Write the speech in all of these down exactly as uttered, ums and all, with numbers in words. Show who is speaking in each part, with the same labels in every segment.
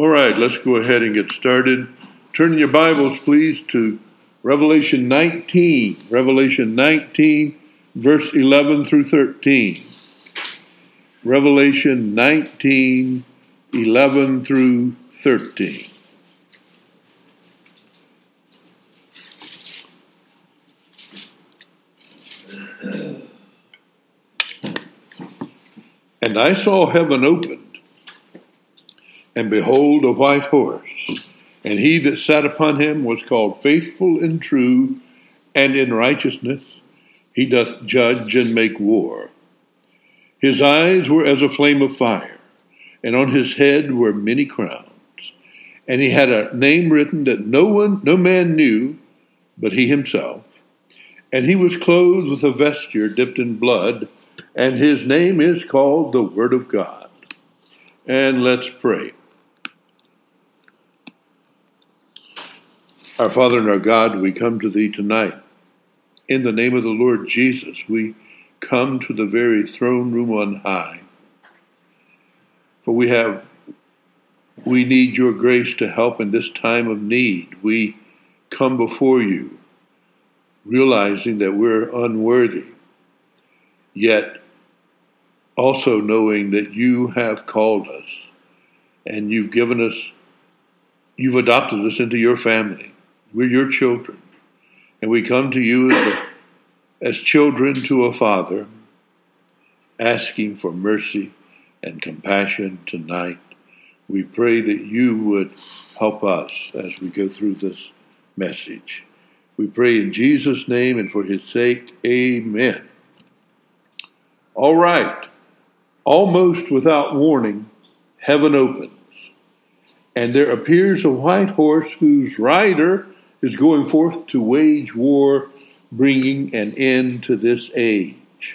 Speaker 1: All right, let's go ahead and get started. Turn your Bibles, please, to Revelation nineteen. Revelation nineteen, verse eleven through thirteen. Revelation nineteen, eleven through thirteen. And I saw heaven opened, and behold, a white horse, and he that sat upon him was called Faithful and True, and in righteousness he doth judge and make war. His eyes were as a flame of fire, and on his head were many crowns. And he had a name written that no one, no man knew, but he himself. And he was clothed with a vesture dipped in blood, and his name is called the Word of God. And let's pray. Our Father and our God, we come to Thee tonight. In the name of the Lord Jesus, we come to the very throne room on high. For we have, we need Your grace to help in this time of need. We come before You, realizing that we're unworthy, yet also knowing that You have called us and You've given us, You've adopted us into Your family. We're Your children. And we come to You as, a, as children to a Father, asking for mercy and compassion tonight. We pray that You would help us as we go through this message. We pray in Jesus' name and for His sake, amen. All right. Almost without warning, heaven opens, and there appears a white horse whose rider is going forth to wage war, bringing an end to this age.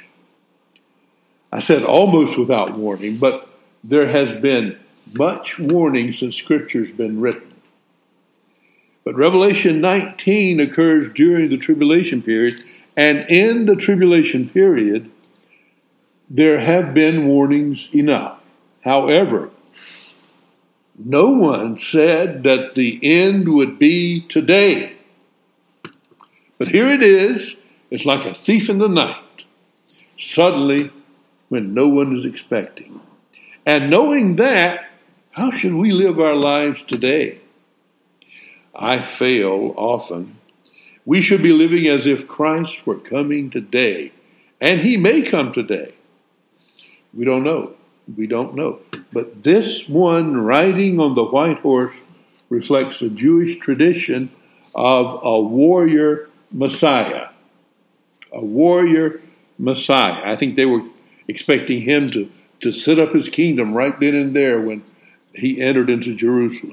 Speaker 1: I said almost without warning, but there has been much warning since Scripture's been written. But Revelation nineteen occurs during the tribulation period, and in the tribulation period, there have been warnings enough. However, no one said that the end would be today. But here it is. It's like a thief in the night, suddenly when no one is expecting. And knowing that, how should we live our lives today? I fail often. We should be living as if Christ were coming today, and He may come today. We don't know. We don't know. But this one riding on the white horse reflects the Jewish tradition of a warrior Messiah. A warrior Messiah. I think they were expecting Him to, to set up His kingdom right then and there when He entered into Jerusalem.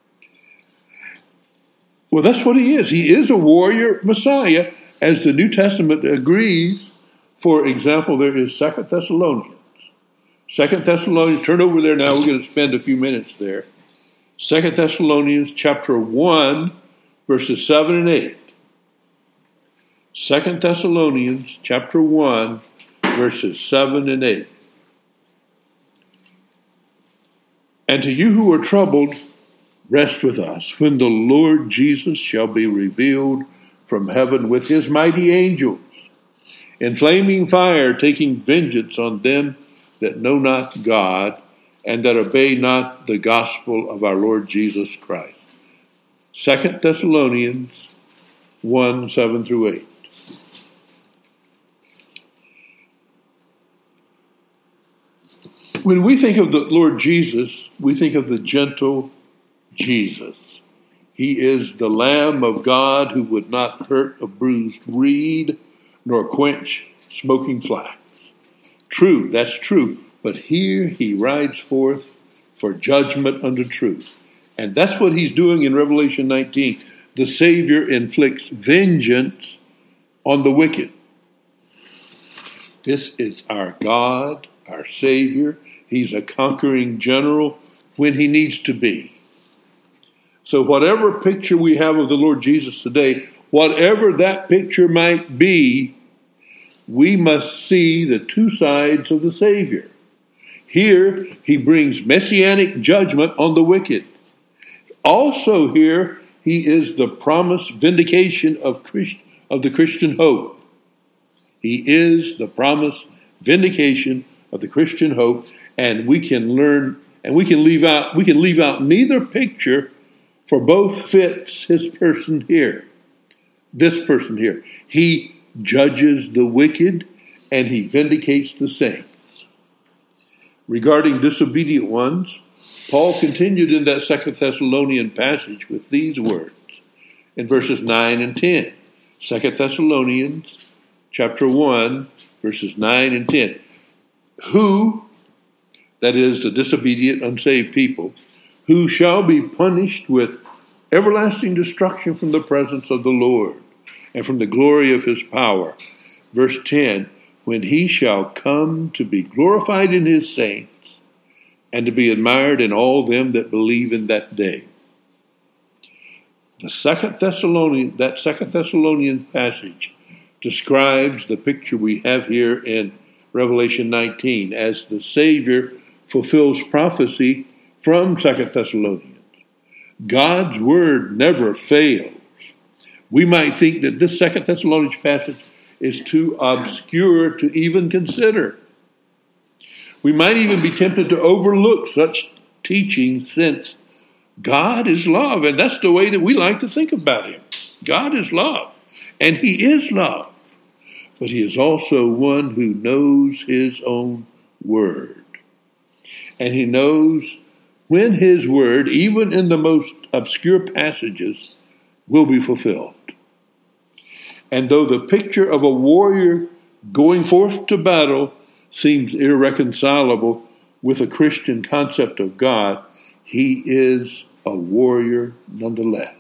Speaker 1: Well, that's what He is. He is a warrior Messiah, as the New Testament agrees. For example, there is Second Thessalonians. Second Thessalonians, turn over there now. We're going to spend a few minutes there. Second Thessalonians chapter one, verses seven and eight. Second Thessalonians chapter one, verses seven and eight. And to you who are troubled, rest with us, when the Lord Jesus shall be revealed from heaven with His mighty angels, in flaming fire, taking vengeance on them that know not God, and that obey not the gospel of our Lord Jesus Christ. Second Thessalonians one, seven through eight. When we think of the Lord Jesus, we think of the gentle Jesus. He is the Lamb of God who would not hurt a bruised reed, nor quench smoking flax. True, that's true. But here He rides forth for judgment unto truth. And that's what He's doing in Revelation nineteen. The Savior inflicts vengeance on the wicked. This is our God, our Savior. He's a conquering general when He needs to be. So whatever picture we have of the Lord Jesus today, whatever that picture might be, we must see the two sides of the Savior. Here, He brings messianic judgment on the wicked. Also here, he is the promised vindication of Christ, of the Christian hope. He is the promised vindication of the Christian hope, and we can learn, and we can leave out, we can leave out neither picture, for both fits his person here. This person here. He judges the wicked, and he vindicates the saints. Regarding disobedient ones, Paul continued in that Second Thessalonian passage with these words in verses nine and ten. Second Thessalonians chapter one, verses nine and ten. Who, that is the disobedient, unsaved people, who shall be punished with everlasting destruction from the presence of the Lord and from the glory of his power. Verse ten, when he shall come to be glorified in his saints and to be admired in all them that believe in that day. The Second Thessalonian, that Second Thessalonian passage describes the picture we have here in Revelation nineteen as the Savior fulfills prophecy from Second Thessalonians. God's word never fails. We might think that this Second Thessalonians passage is too obscure to even consider. We might even be tempted to overlook such teaching, since God is love, and that's the way that we like to think about him. God is love, and he is love, but he is also one who knows his own word. And he knows when his word, even in the most obscure passages, will be fulfilled. And though the picture of a warrior going forth to battle seems irreconcilable with a Christian concept of God, he is a warrior nonetheless.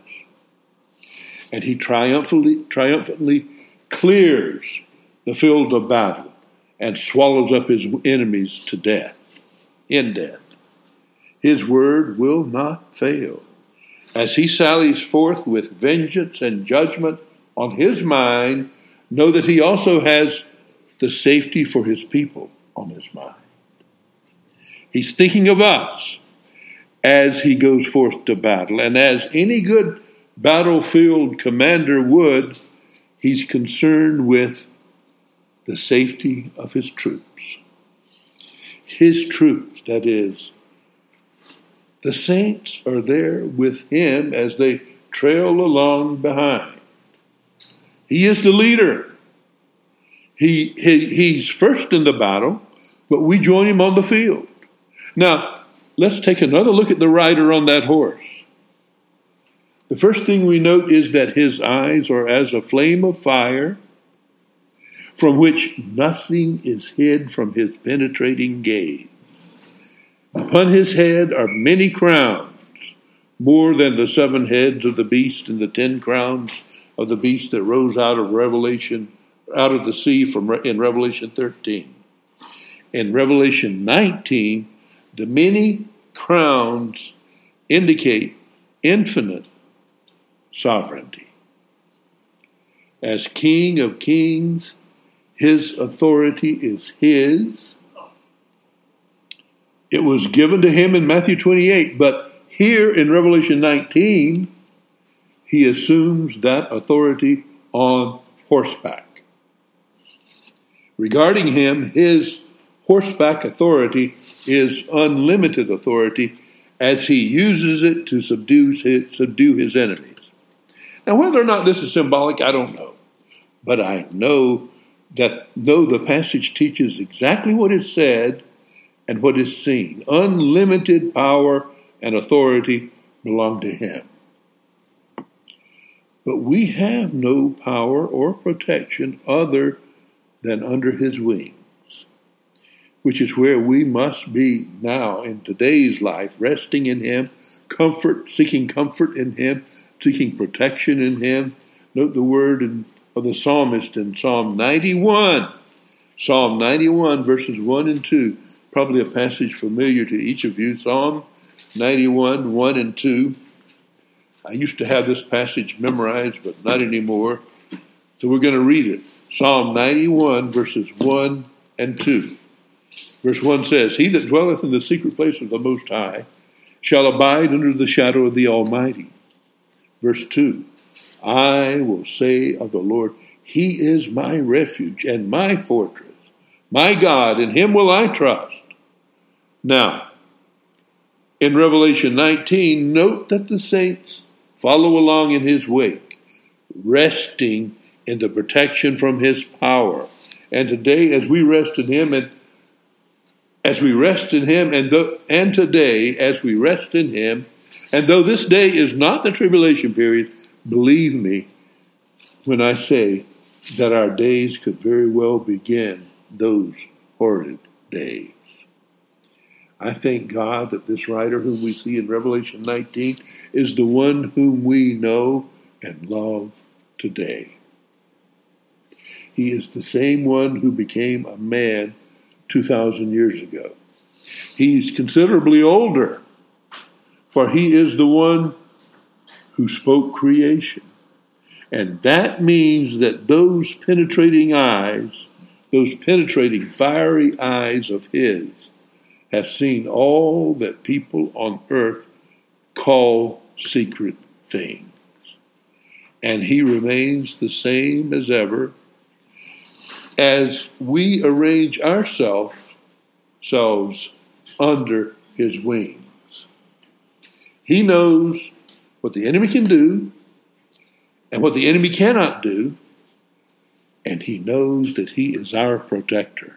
Speaker 1: And he triumphantly, triumphantly clears the field of battle and swallows up his enemies to death, in death. His word will not fail. As he sallies forth with vengeance and judgment on his mind, know that he also has the safety for his people on his mind. He's thinking of us as he goes forth to battle. And as any good battlefield commander would, he's concerned with the safety of his troops. His troops, that is, the saints are there with him as they trail along behind. He is the leader. He, he he's first in the battle, but we join him on the field. Now, let's take another look at the rider on that horse. The first thing we note is that his eyes are as a flame of fire, from which nothing is hid from his penetrating gaze. Upon his head are many crowns, more than the seven heads of the beast and the ten crowns of the beast that rose out of Revelation, out of the sea from in Revelation thirteen. In Revelation nineteen, the many crowns indicate infinite sovereignty. As King of Kings, his authority is his. It was given to him in Matthew twenty-eight, but here in Revelation nineteen, he assumes that authority on horseback. Regarding him, his horseback authority is unlimited authority, as he uses it to subdue his, subdue his enemies. Now, whether or not this is symbolic, I don't know. But I know that though the passage teaches exactly what is said and what is seen, unlimited power and authority belong to him. But we have no power or protection other than under his wings, which is where we must be now in today's life, resting in him, comfort, seeking comfort in him, seeking protection in him. Note the word in, of the psalmist in Psalm ninety-one. Psalm ninety-one, verses one and two. Probably a passage familiar to each of you. Psalm ninety-one, one and two. I used to have this passage memorized, but not anymore. So we're going to read it. Psalm ninety-one, verses one and two. Verse one says, He that dwelleth in the secret place of the Most High shall abide under the shadow of the Almighty. Verse two, I will say of the Lord, He is my refuge and my fortress, my God, in Him will I trust. Now, in Revelation nineteen, note that the saints follow along in His wake, resting in the protection from His power. And today, as we rest in Him, and as we rest in Him, and, th- and today, as we rest in Him, and though this day is not the tribulation period, believe me when I say that our days could very well begin those horrid days. I thank God that this writer whom we see in Revelation nineteen is the one whom we know and love today. He is the same one who became a man two thousand years ago. He's considerably older, for he is the one who spoke creation. And that means that those penetrating eyes, those penetrating fiery eyes of his, have seen all that people on earth call secret things. And he remains the same as ever as we arrange ourselves selves under his wings. He knows what the enemy can do and what the enemy cannot do, and he knows that he is our protector.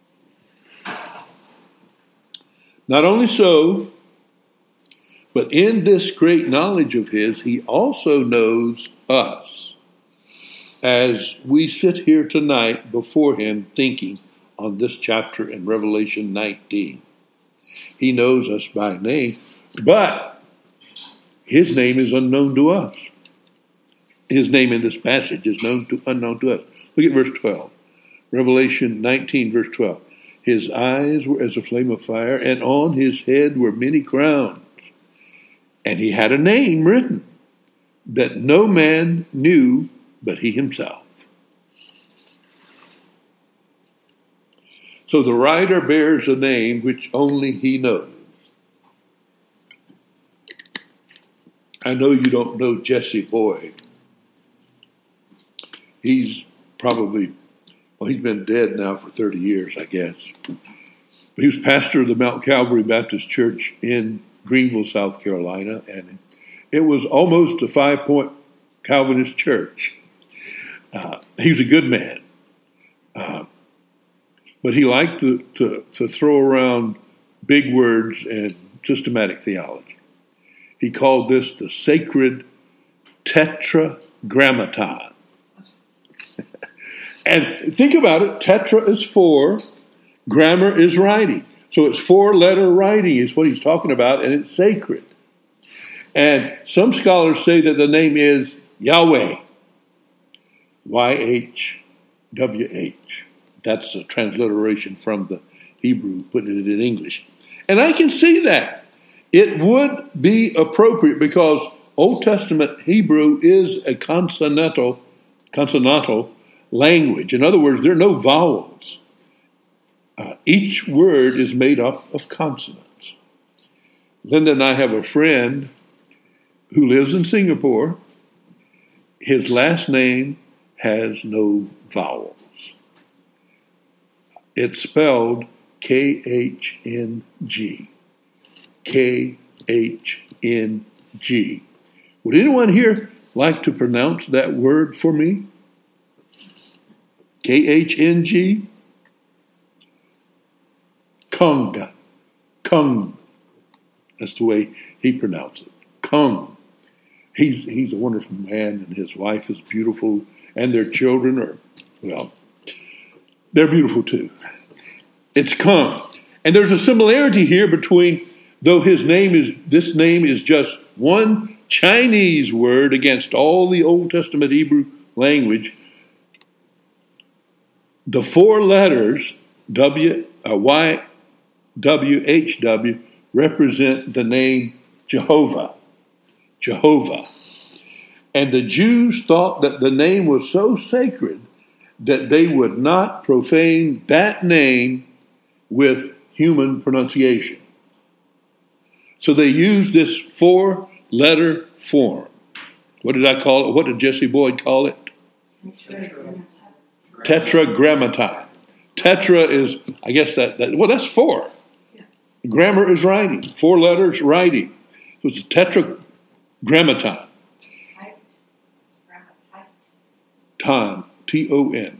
Speaker 1: Not only so, but in this great knowledge of his, he also knows us as we sit here tonight before him thinking on this chapter in Revelation nineteen. He knows us by name, but his name is unknown to us. His name in this passage is known to unknown to us. Look at verse twelve. Revelation nineteen, verse twelve. His eyes were as a flame of fire, and on his head were many crowns. And he had a name written that no man knew but he himself. So the writer bears a name which only he knows. I know you don't know Jesse Boyd. He's probably, well, he's been dead now for thirty years, I guess. But he was pastor of the Mount Calvary Baptist Church in Greenville, South Carolina, and it was almost a five-point Calvinist church. Uh, he was a good man. Uh, but he liked to, to, to throw around big words and systematic theology. He called this the sacred tetragrammaton. And think about it, tetra is four, grammar is writing. So it's four-letter writing is what he's talking about, and it's sacred. And some scholars say that the name is Yahweh, Y H W H. That's a transliteration from the Hebrew, putting it in English. And I can see that. It would be appropriate because Old Testament Hebrew is a consonantal, consonantal language. In other words, there are no vowels. Uh, each word is made up of consonants. Linda and I have a friend who lives in Singapore. His last name has no vowels. It's spelled K H N G. K H N G. Would anyone here like to pronounce that word for me? K H N G? Kung. Kung. That's the way he pronounced it. Kung. He's, he's a wonderful man, and his wife is beautiful, and their children are, well, they're beautiful too. It's Kung. And there's a similarity here between, though his name is, this name is just one Chinese word against all the Old Testament Hebrew language, the four letters W, uh, Y, W, H, W represent the name Jehovah. Jehovah. And the Jews thought that the name was so sacred that they would not profane that name with human pronunciation. So they use this four-letter form. What did I call it? What did Jesse Boyd call it? Tetragrammaton. Tetra is, I guess that, that well, that's four. Grammar is writing. Four letters, writing. So it's a tetragrammaton. Ton, T O N.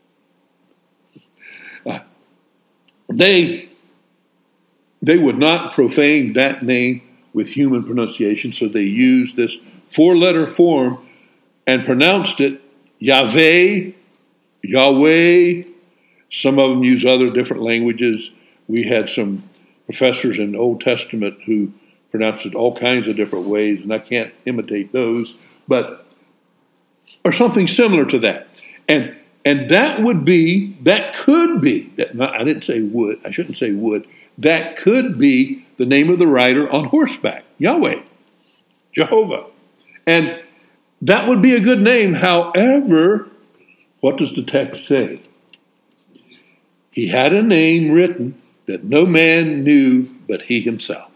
Speaker 1: Uh, they, they would not profane that name with human pronunciation, so they used this four-letter form and pronounced it Yahweh, Yahweh. Some of them use other different languages. We had some professors in the Old Testament who pronounced it all kinds of different ways, and I can't imitate those, but or something similar to that. And and that would be, that could be, that not, I didn't say would, I shouldn't say would, that could be the name of the rider on horseback, Yahweh, Jehovah. And that would be a good name. However, what does the text say? He had a name written that no man knew but he himself.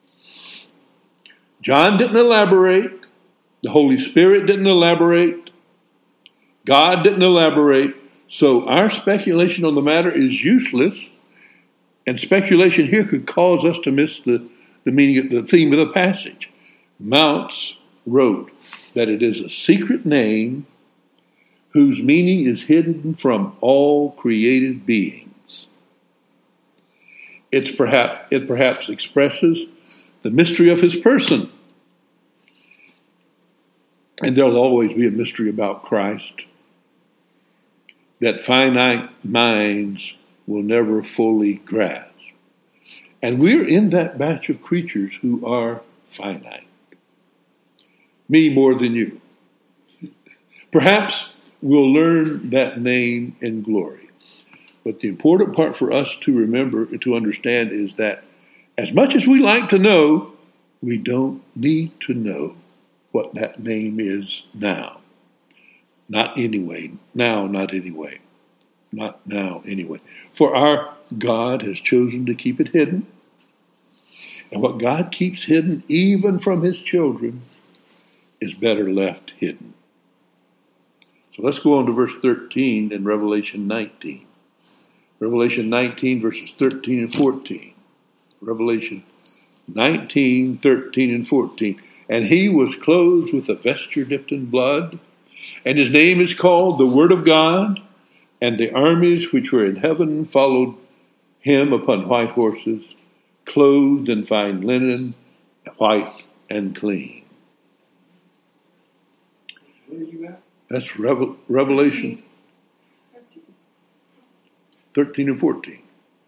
Speaker 1: John didn't elaborate. The Holy Spirit didn't elaborate. God didn't elaborate. So our speculation on the matter is useless. And speculation here could cause us to miss the, the meaning of the theme of the passage. Mounce wrote that it is a secret name whose meaning is hidden from all created beings. It's perhaps, it perhaps expresses the mystery of his person. And there'll always be a mystery about Christ that finite minds will never fully grasp. And we're in that batch of creatures who are finite. Me more than you. Perhaps we'll learn that name in glory. But the important part for us to remember and to understand is that as much as we like to know, we don't need to know what that name is now. Not anyway. Now, not anyway. Not now, anyway. For our God has chosen to keep it hidden. And what God keeps hidden, even from his children, is better left hidden. So let's go on to verse thirteen in Revelation nineteen. Revelation nineteen, verses thirteen and fourteen. Revelation nineteen, thirteen, and fourteen. And he was clothed with a vesture dipped in blood, and his name is called the Word of God, and the armies which were in heaven followed him upon white horses, clothed in fine linen, white and clean.
Speaker 2: Where are you at?
Speaker 1: That's Revel- Revelation thirteen and fourteen.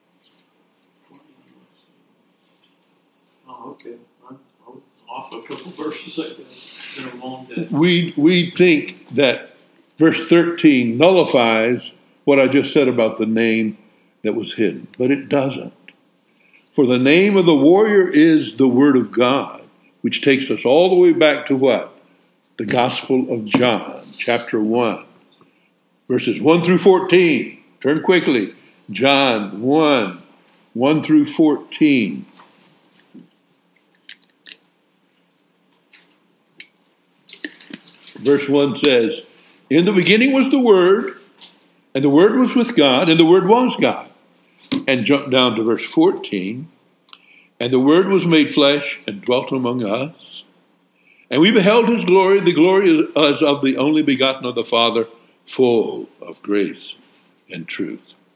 Speaker 2: Oh, okay. I'm, I'm off a couple verses. It's been a long day.
Speaker 1: We, we think that verse thirteen nullifies what I just said about the name that was hidden, but it doesn't. For the name of the warrior is the Word of God, which takes us all the way back to what? The Gospel of John, chapter one, verses one through fourteen. Turn quickly. John one, one through fourteen. Verse one says, in the beginning was the Word, and the Word was with God, and the Word was God. And jump down to verse fourteen. And the Word was made flesh and dwelt among us. And we beheld his glory, the glory as of the only begotten of the Father, full of grace and truth.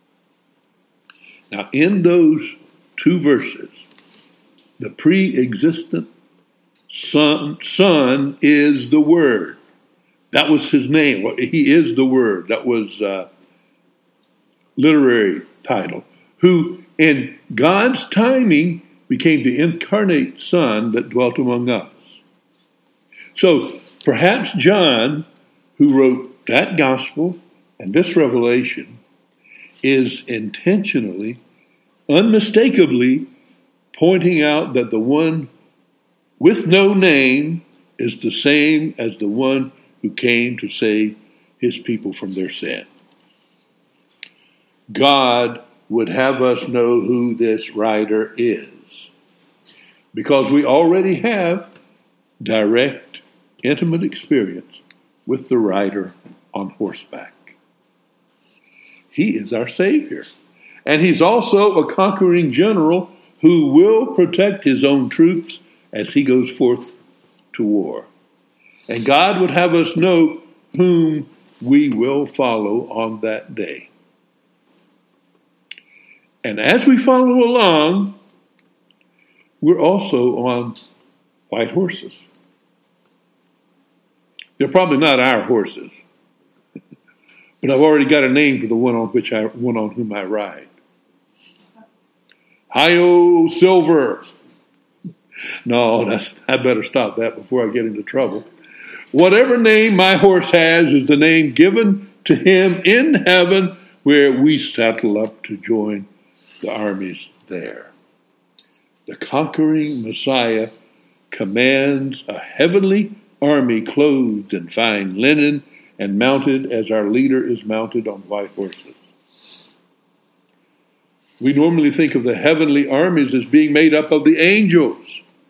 Speaker 1: Now, in those two verses, the pre-existent Son, Son is the Word. That was his name. He is the Word. That was a literary title. Who, in God's timing, became the incarnate Son that dwelt among us. So, perhaps John, who wrote that gospel and this revelation, is intentionally, unmistakably pointing out that the one with no name is the same as the one who came to save his people from their sin. God would have us know who this writer is. because we already have direct, intimate experience with the rider on horseback. He is our Savior. And he's also a conquering general who will protect his own troops as he goes forth to war. And God would have us know whom we will follow on that day. And as we follow along, we're also on white horses. They're probably not our horses, but I've already got a name for the one on which I, one on whom I ride. Hi-O Silver. No, that's, I better stop that before I get into trouble. Whatever name my horse has is the name given to him in heaven, where we settle up to join the armies there. The conquering Messiah commands a heavenly army clothed in fine linen and mounted as our leader is mounted on white horses. We normally think of the heavenly armies as being made up of the angels.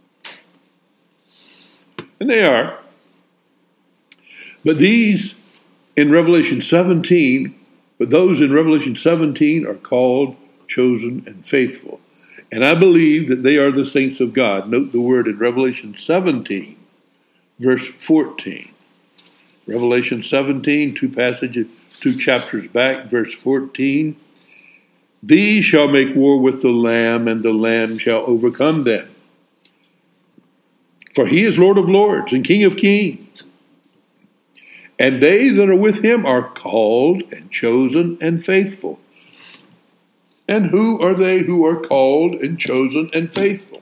Speaker 1: And they are. But these in Revelation seventeen, but those in Revelation seventeen are called, chosen, and faithful. And I believe that they are the saints of God. Note the word in Revelation seventeen, verse fourteen. Revelation seventeen, two passages, two chapters back, verse fourteen. These shall make war with the Lamb, and the Lamb shall overcome them. For he is Lord of lords and King of kings. And they that are with him are called and chosen and faithful. And who are they who are called and chosen and faithful?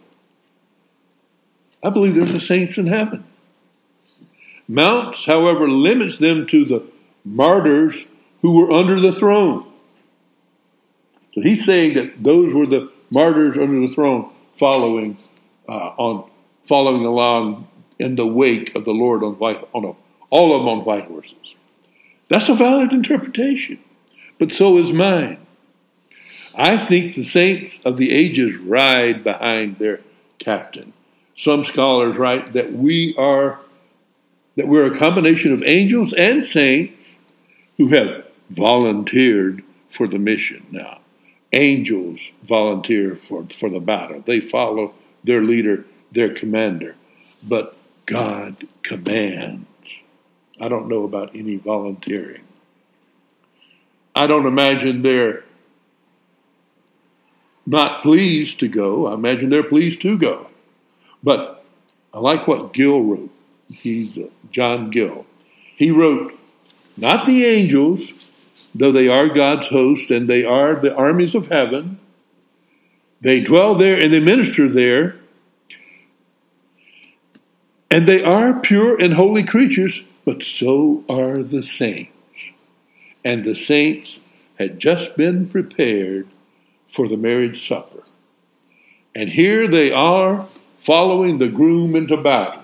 Speaker 1: I believe they're the saints in heaven. Mounts, however, limits them to the martyrs who were under the throne. So he's saying that those were the martyrs under the throne following uh, on following along in the wake of the Lord on white on a, all of them on white horses. That's a valid interpretation, but so is mine. I think the saints of the ages ride behind their captain. Some scholars write that we are that we're a combination of angels and saints who have volunteered for the mission. Now, angels volunteer for, for the battle. They follow their leader, their commander. But God commands. I don't know about any volunteering. I don't imagine they're not pleased to go. I imagine they're pleased to go. But I like what Gill wrote. He's uh, John Gill. He wrote, not the angels, though they are God's host and they are the armies of heaven. They dwell there and they minister there. And they are pure and holy creatures, but so are the saints. And the saints had just been prepared for the marriage supper. And here they are following the groom into battle.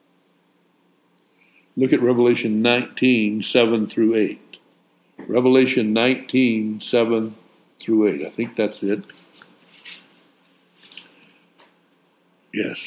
Speaker 1: Look at Revelation nineteen, seven through eight. Revelation nineteen, seven through eight. I think that's it. Yes.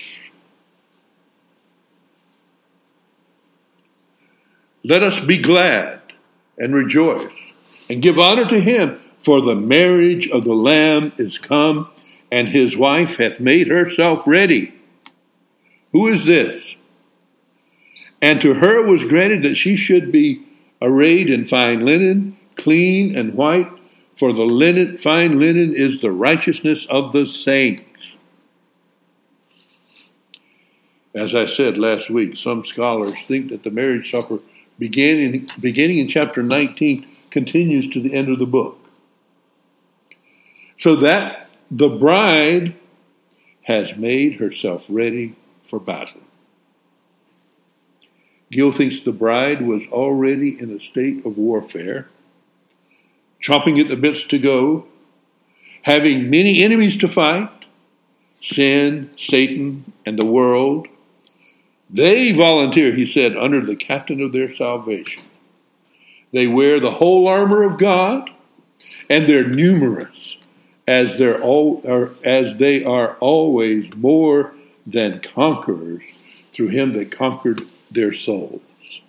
Speaker 1: Let us be glad and rejoice and give honor to him, for the marriage of the Lamb is come, and his wife hath made herself ready. Who is this? And to her was granted that she should be arrayed in fine linen, clean and white, for the linen, fine linen is the righteousness of the saints. As I said last week, some scholars think that the marriage supper beginning, beginning in chapter nineteen continues to the end of the book. So that the bride has made herself ready for battle. Gill thinks the bride was already in a state of warfare, chomping at the bits to go, having many enemies to fight, sin, Satan, and the world. They volunteer, he said, under the captain of their salvation. They wear the whole armor of God, and they're numerous, as they're all, or as they are always more than conquerors through him that conquered their souls.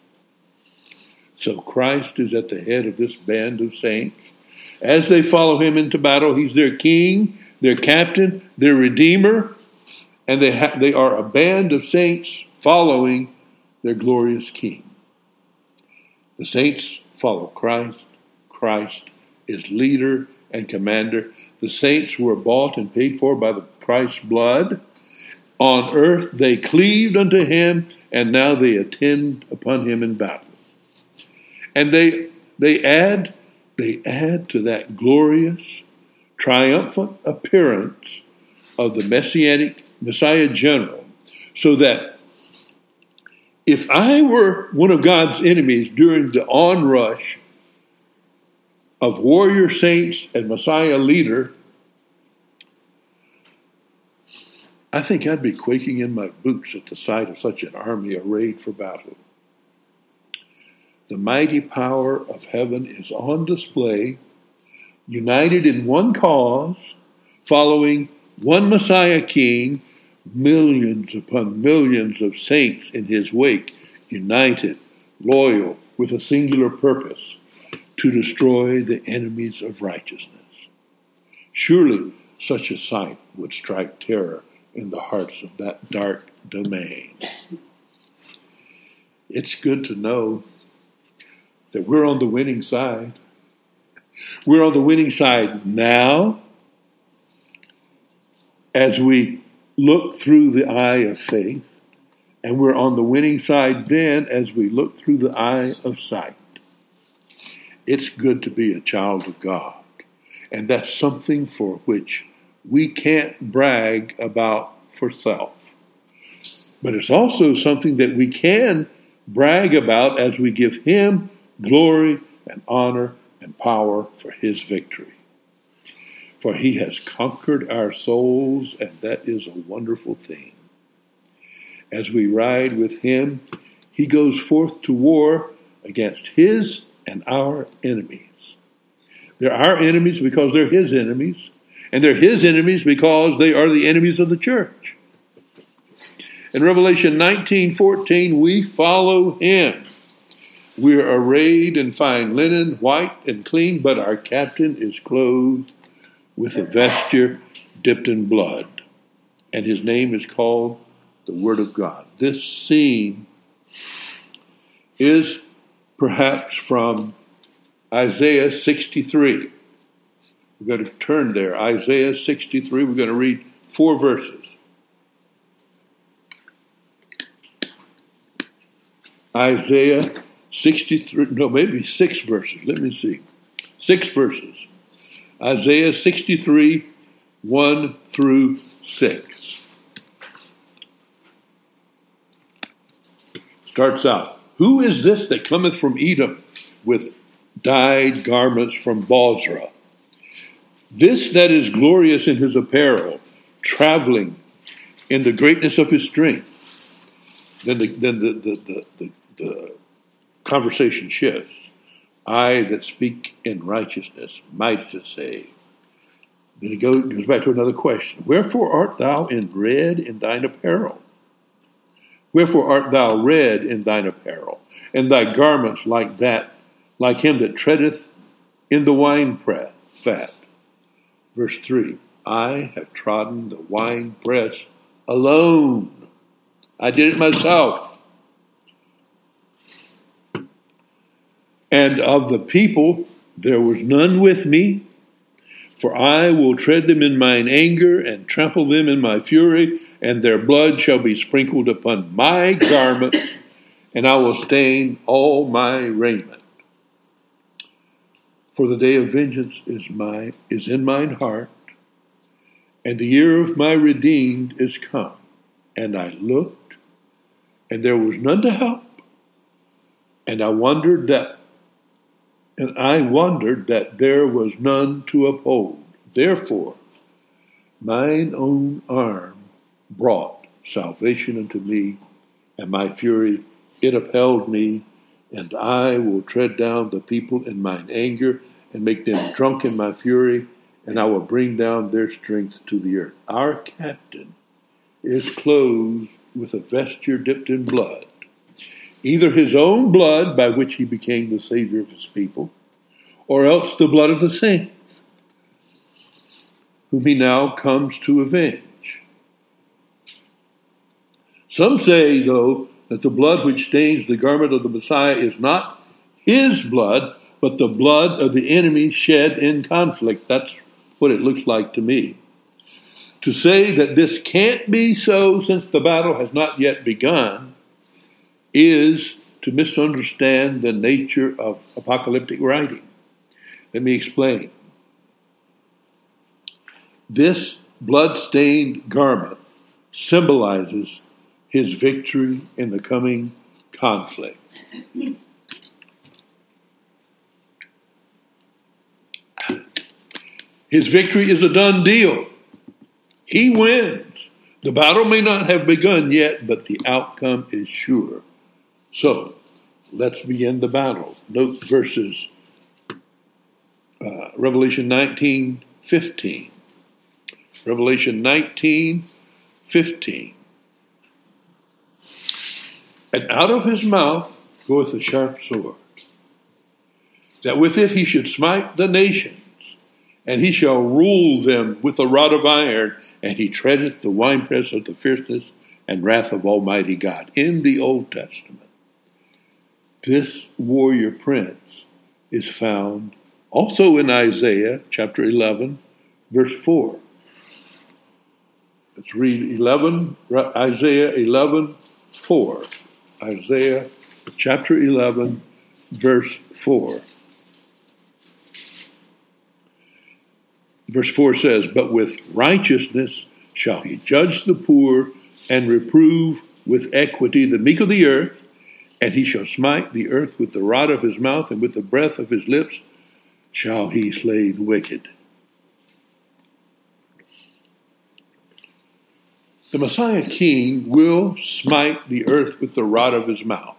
Speaker 1: So Christ is at the head of this band of saints. As they follow him into battle, he's their king, their captain, their redeemer, and they, ha- they are a band of saints following their glorious king. The saints follow Christ. Christ is leader and commander. The saints were bought and paid for by the Christ's blood. On earth they cleaved unto him, and now they attend upon him in battle. And they they add they add to that glorious, triumphant appearance of the Messianic Messiah General, so that if I were one of God's enemies during the onrush of warrior saints and Messiah leader, I think I'd be quaking in my boots at the sight of such an army arrayed for battle. The mighty power of heaven is on display, united in one cause, following one Messiah King, millions upon millions of saints in his wake, united, loyal, with a singular purpose, to destroy the enemies of righteousness. Surely such a sight would strike terror in the hearts of that dark domain. It's good to know that we're on the winning side. We're on the winning side now as we look through the eye of faith, and we're on the winning side then as we look through the eye of sight. It's good to be a child of God, and that's something for which we can't brag about for self. But it's also something that we can brag about as we give him glory and honor and power for his victory. For he has conquered our souls, and that is a wonderful thing. As we ride with him, he goes forth to war against his and our enemies. They're our enemies because they're his enemies, and they're his enemies because they are the enemies of the church. In Revelation nineteen fourteen, we follow him. We are arrayed in fine linen, white and clean, but our captain is clothed with a vesture dipped in blood, and his name is called the Word of God. This scene is perhaps from Isaiah sixty-three. We're going to turn there. Isaiah sixty-three, we're going to read four verses. Isaiah sixty-three, no, maybe six verses. Let me see. Six verses. Isaiah sixty-three, one through six. Starts out, who is this that cometh from Edom with dyed garments from Bozrah? This that is glorious in his apparel, traveling in the greatness of his strength. Then the, then the, the, the, the, the conversation shifts. I that speak in righteousness, mighty to save. Then it goes, goes back to another question. Wherefore art thou in red in thine apparel? Wherefore art thou red in thine apparel, and thy garments like that, like him that treadeth in the winepress fat? Verse three, I have trodden the winepress alone. I did it myself. And of the people there was none with me, for I will tread them in mine anger and trample them in my fury, and their blood shall be sprinkled upon my garments, and I will stain all my raiment. For the day of vengeance is my is in mine heart, and the year of my redeemed is come. And I looked, and there was none to help, and I wondered that And I wondered that there was none to uphold. Therefore, mine own arm brought salvation unto me, and my fury, it upheld me, and I will tread down the people in mine anger, and make them drunk in my fury, and I will bring down their strength to the earth. Our captain is clothed with a vesture dipped in blood, either his own blood by which he became the Savior of his people, or else the blood of the saints, whom he now comes to avenge. Some say, though, that the blood which stains the garment of the Messiah is not his blood, but the blood of the enemy shed in conflict. That's what it looks like to me. To say that this can't be so since the battle has not yet begun is to misunderstand the nature of apocalyptic writing. Let me explain. This blood-stained garment symbolizes his victory in the coming conflict. His victory is a done deal. He wins. The battle may not have begun yet, but the outcome is sure. So, let's begin the battle. Note verses uh, Revelation nineteen fifteen. Revelation nineteen fifteen. And out of his mouth goeth a sharp sword, that with it he should smite the nations, and he shall rule them with a rod of iron, and he treadeth the winepress of the fierceness and wrath of Almighty God. In the Old Testament, this warrior prince is found also in Isaiah chapter eleven, verse four. Let's read eleven, Isaiah eleven, four. Isaiah chapter eleven, verse four. Verse four says, "But with righteousness shall he judge the poor, and reprove with equity the meek of the earth, and he shall smite the earth with the rod of his mouth, and with the breath of his lips shall he slay the wicked." The Messiah King will smite the earth with the rod of his mouth.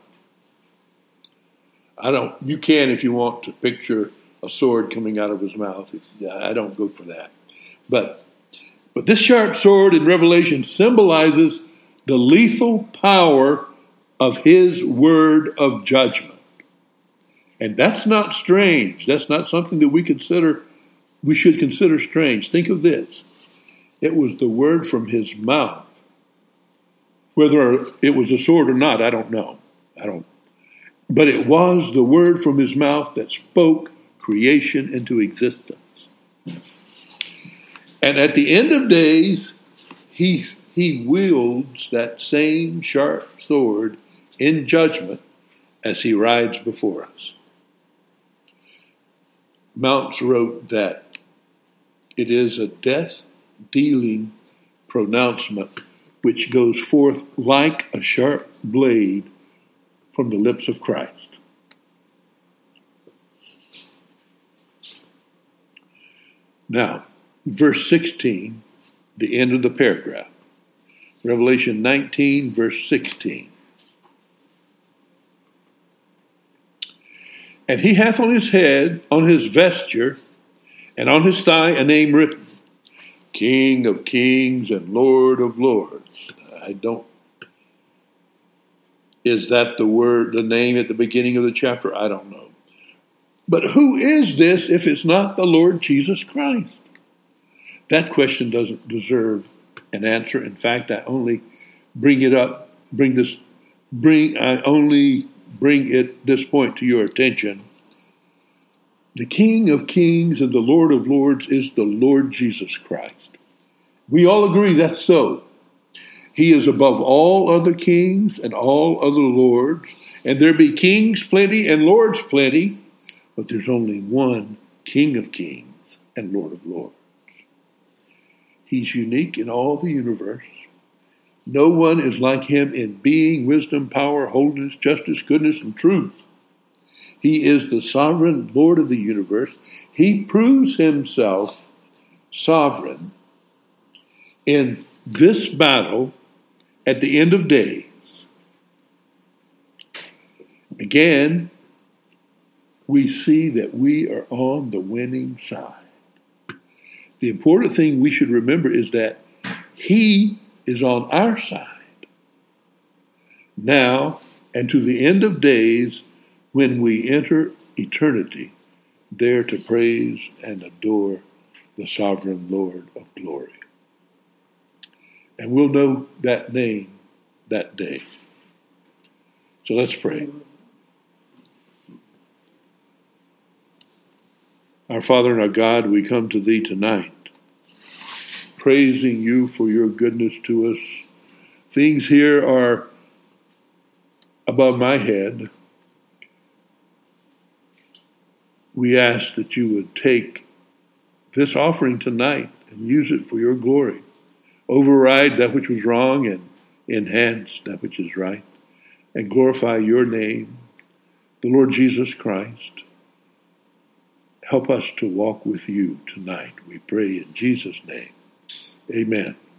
Speaker 1: I don't, you can if you want to picture a sword coming out of his mouth. I don't go for that. But, but this sharp sword in Revelation symbolizes the lethal power of his word of judgment. And that's not strange. That's not something that we consider, we should consider strange. Think of this. It was the word from his mouth. Whether it was a sword or not, I don't know. I don't. But it was the word from his mouth that spoke creation into existence. And at the end of days, he, he wields that same sharp sword in judgment as he rides before us. Mounts wrote that it is a death-dealing pronouncement which goes forth like a sharp blade from the lips of Christ. Now, verse sixteen, the end of the paragraph. Revelation nineteen, verse sixteen. "And he hath on his head, on his vesture, and on his thigh a name written, King of kings and Lord of lords." I don't, is that the word, the name at the beginning of the chapter? I don't know. But who is this if it's not the Lord Jesus Christ? That question doesn't deserve an answer. In fact, I only bring it up, bring this, bring, I only bring it, this point to your attention. The King of kings and the Lord of lords is the Lord Jesus Christ. We all agree that's so. He is above all other kings and all other lords, and there be kings plenty and lords plenty, but there's only one King of kings and Lord of lords. He's unique in all the universe. No one is like him in being, wisdom, power, holiness, justice, goodness, and truth. He is the sovereign Lord of the universe. He proves himself sovereign in this battle at the end of days. Again, we see that we are on the winning side. The important thing we should remember is that he is on our side, now and to the end of days, when we enter eternity, there to praise and adore the sovereign Lord of glory. And we'll know that name that day. So let's pray. Our Father and our God, we come to Thee tonight, praising You for Your goodness to us. Things here are above my head. We ask that You would take this offering tonight and use it for Your glory. Override that which was wrong and enhance that which is right, and glorify Your name, the Lord Jesus Christ. Help us to walk with You tonight, we pray in Jesus' name. Amen.